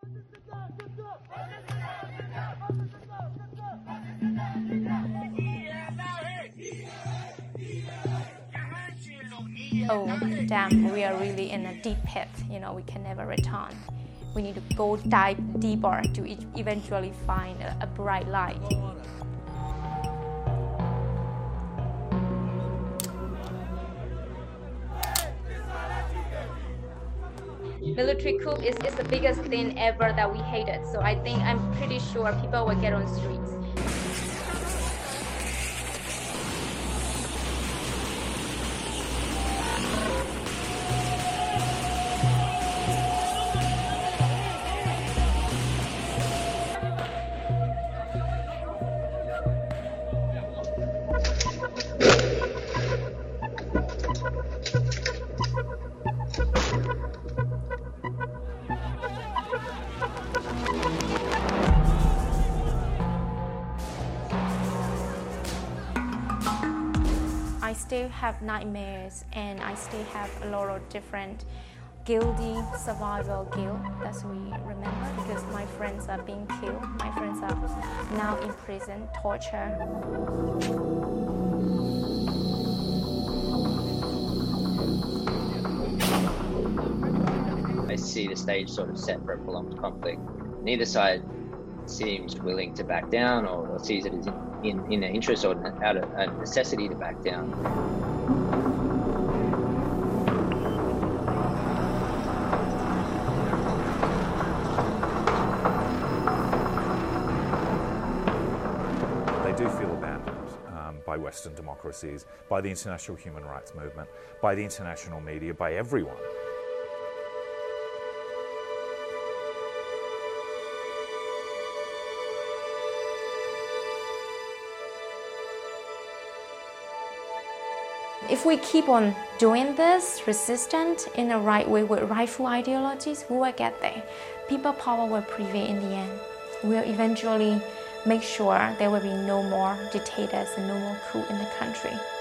Oh, damn, we are really in a deep pit, we can never return. We need to go dive deeper to eventually find a bright light. Military coup is the biggest thing ever that we hated, so I'm pretty sure people will get on streets. I still have nightmares, and I still have a lot of different guilty survival guilt that we remember, because my friends are being killed, my friends are now in prison, torture. I see the stage sort of set for a prolonged conflict. Neither side seems willing to back down or sees it as in their interest or out of a necessity to back down. They do feel abandoned by Western democracies, by the international human rights movement, by the international media, by everyone. If we keep on doing this, resistant in the right way with rightful ideologies, we will get there. People power will prevail in the end. We'll eventually make sure there will be no more dictators and no more coup in the country.